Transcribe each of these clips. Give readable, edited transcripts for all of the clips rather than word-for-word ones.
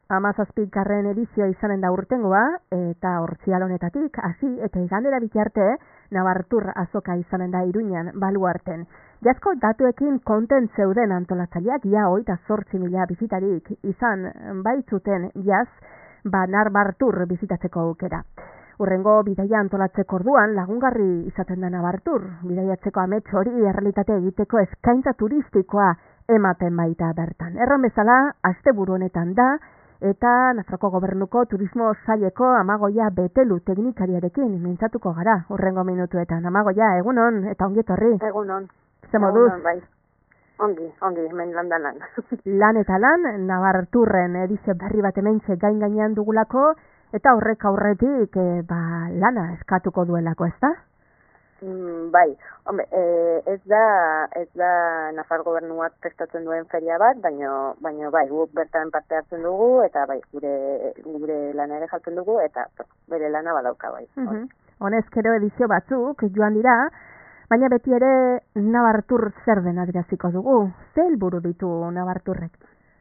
17. edizioa izanen da urtengoa, eta hortzial honetatik, hasi eta igandera bitarte, Nabartur azoka izanen da Iruñan, Baluarten. Jazko datuekin kontent zeuden antolatzaileak, ja 28.000 bizitarik izan baitzuten jaz, Nabartur bizitatzeko aukera. Urrengo bidaia antolatzeko orduan lagungarri izaten da Nabartur. Bidaiatzeko amets hori errealitate egiteko eskaintza turistikoa ematen baita bertan. Erran bezala, asteburu honetan da, eta Nafarroko Gobernuko Turismo Saileko Amagoia Betelu teknikariarekin mintzatuko gara urrengo minutuetan. Amagoia, egunon eta ongi etorri. Egunon. Ze moduz? Bai. Ongi, hemen lan. Lan eta lan, Nabarturren edizio berri bat hementxe gainean dugulako, eta horrek aurretik lana eskatuko duelako, ez da? Bai, hombre, ez da Nafar Gobernuak prestatzen duen feria bat, baina bai, guk bertan parte hartzen dugu, eta bai, gure lana ere jartzen dugu, eta bere lana badauka bai. Honezkero edizio batzuk joan dira, baina beti ere Nabartur zer den adieraziko dugu. Ze helburu ditu Nabarturrek?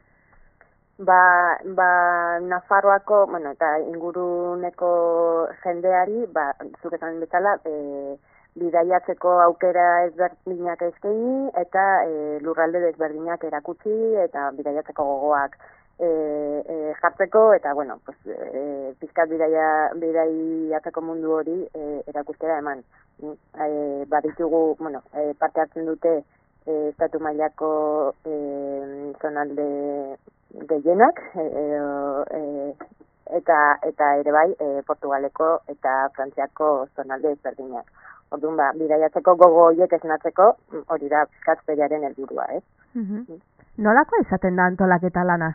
Nafarroako, eta inguruneko jendeari, zuk esan bezala, bidaiatzeko aukera ezberdinak eskaini eta lurralde desberdinak erakutsi eta bidaiatzeko gogoak jartzeko eta pizkat bidaiatzeko mundu hori erakustera eman. Baditugu, parte hartzen dute estatu mailako zonalde gehienak eta ere bai Portugaleko eta Frantziako zonalde ezberdinak. Orduan, bidaiatzeko gogo horiek esnatzeko, hori da pizkat feriaren helburua, ez? Nolako izaten da antolaketa lana?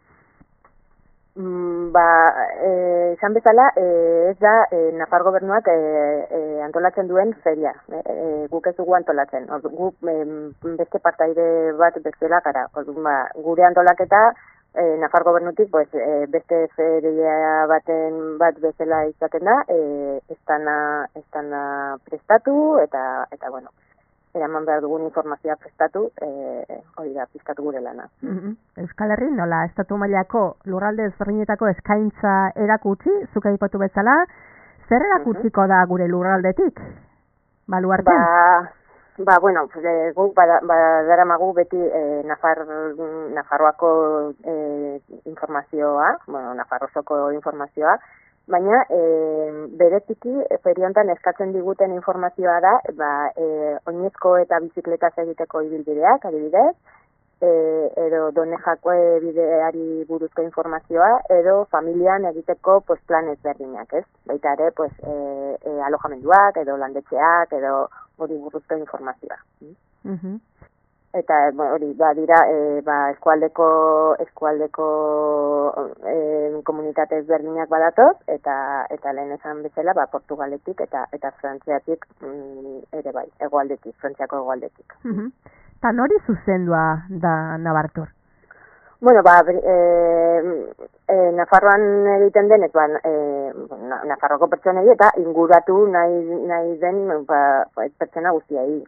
Esan bezala, ez da Nafar Gobernuak antolatzen duen feria. Guk ez dugu antolatzen. Guk beste partaide bat bezala gara. Orduan, gure antolaketa Nafar Gobernutik beste feria bat bezala izaten da, estana prestatu eta eraman behar dugun informazioa prestatu, hori da, pizkatu gure lana. Euskal Herri, nola, estatu mailako lurralde ezberdinetako eskaintza erakutsi, zuk aipatu bezala, zer erakutsiko da gure lurraldetik? Baluarten? Guk badaramagu beti Nafarroako informazioa, Nafarrosoko informazioa, baina bereziki feriontan eskatzen diguten informazioa da, oinezko eta bizikletaz egiteko ibilbideak, adibidez, edo Donejako bideari buruzko informazioa, edo familian egiteko plan ezberdinak, ez? Baita ere, alojamenduak, edo landetxeak, edo hori buruzko informazioa. Eta hori, dira, eskualdeko komunitate ezberdinak badatoz, eta lehen esan bezala, Portugaletik eta Frantziatik ere bai, hegoaldetik, Frantziako hegoaldetik. Eta nori zuzendua da Nabartur? Nafarroan egiten denez, Nafarroko pertsonei eta inguratu nahi den pertsona guztiai.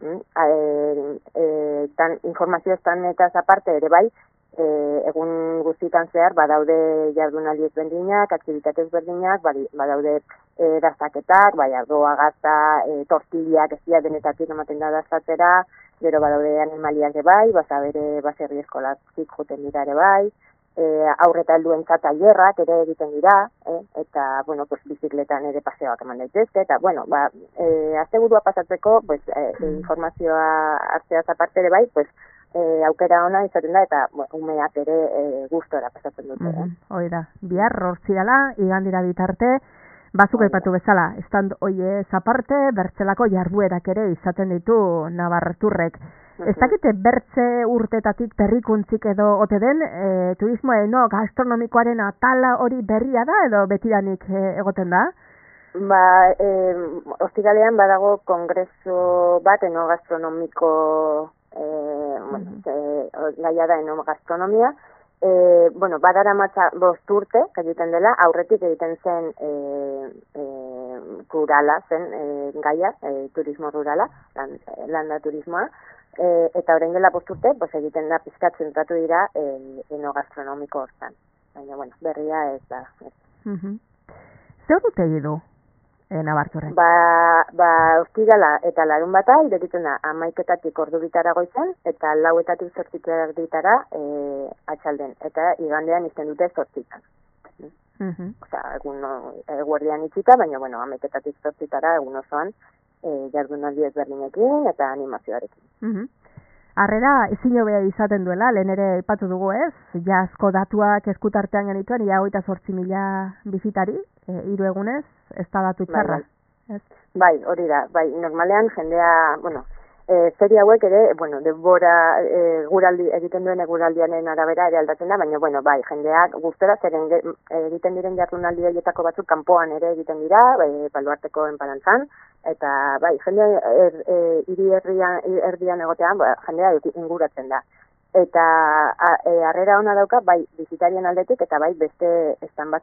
Informazio estanetaz aparte ere bai, egun guztietan zehar badaude jardunaldi ezberdinak, aktibitate ezberdinak, badaude dastaketak, ardoa gazta, tortillak ez dira denetatik ematen da dastatzera, gero badaude animaliak ere bai, baserri eskolatik joten dira ere bai, aurreta helduentzat tailerrak ere egiten dira, eta, bizikletan ere paseoak eman daitezke, eta, asteburua pasatzeko, informazioa hartzeaz aparte ere bai, aukera ona izaten da, eta umeak ere gustora pasatzen dute. Hoi da, bihar hortzirala, igandira bitarte, bazuk aipatu bezala, stand hoiez aparte, bertzelako jarduerak ere izaten ditu Nabarturrek. Ez dakite bertze urtetatik berrikuntzik edo ote den, turismo gastronomikoaren atala hori berria da edo betidanik egoten da? Ostiralean badago kongreso bat gastronomiko, gaia da gastronomia, badaramatza 5 urte egiten dela, aurretik egiten zen rurala zen gaia, turismo rurala, landa turismoa, eta orain dela 5 urte, egiten da pizkat zentratu dira enogastronomiko hortan. baina, bueno, berria ez da. Ez. Zer dute du, Nabarturren? Ostirala eta larun bata, irekitzen da, 11:00 ordu bitara goizan, eta 4:00 8:00 atxalden, eta igandean izten dute 8:00. Osea, eguerdian itxita, baina, bueno, 11:00 8:00 egun osoan, jardunaldi ezberdinekin eta animazioarekin. Harrera ezin hobea izaten duela, lehen ere aipatu dugu ez, jazko datuak eskutartean genituen, ia 28.000 bizitari, 3 egunez, ez da datu txarra. Bai, hori da, bai, normalean jendea, bueno, serie hauek ere, bueno, denbora egiten duen eguraldianen arabera ere aldatzen da, baina, bueno, bai, jendeak gustora zeren egiten diren jardunaldi horietako batzuk kanpoan ere egiten dira, Baluarteko enparantzan, eta bai, jende hiri erdian egotean, jendea inguratzen da. Eta harrera ona dauka, bai, bizitarien aldetik, eta bai, beste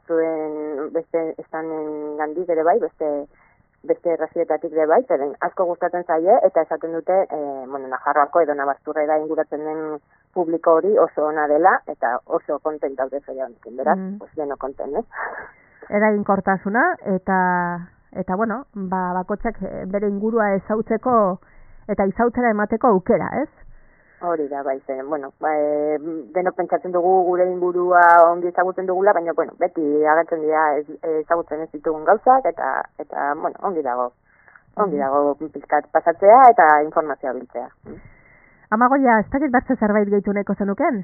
estanen gandik ere bai, beste errazietatik ere bai, zeren asko gustatzen zaie, eta esaten dute, Nafarroako edo Nabarturrera inguratzen den publiko hori oso ona dela, eta oso kontent daude zoia honekin, beraz, deno kontent, ez? Eraginkortasuna, eta bueno, bakotxak bere ingurua ezautzeko eta izautzera emateko aukera, ez? Hori da, bai, zen, bueno, denok pentsatzen dugu gure ingurua ongi ezagutzen dugula, baina, bueno, beti agertzen dira ezagutzen ez ditugun gauzak, eta bueno, ongi dago pizkat pasatzea eta informazioa biltzea. Amagoia, ez dakit batze zerbait gehitu nahiko zenuken?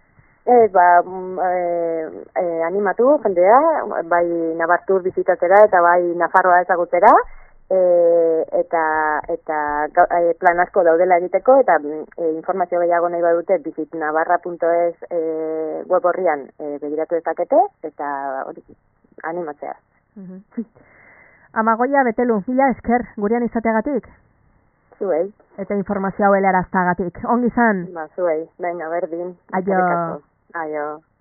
Animatu jendea, bai Nabartur bizitatzera eta bai Nafarroa ezagutzera, eta plan asko daudela egiteko, eta informazio gehiago nahi badute visitnavarra.es web horrian begiratu dezakete, eta hori animatzea. Amagoia, Betelu, mila esker gurean izateagatik? Zuei. Eta informazio hau helaraztagatik. Ongi izan? Zuei, venga, berdin. Aio. Aio.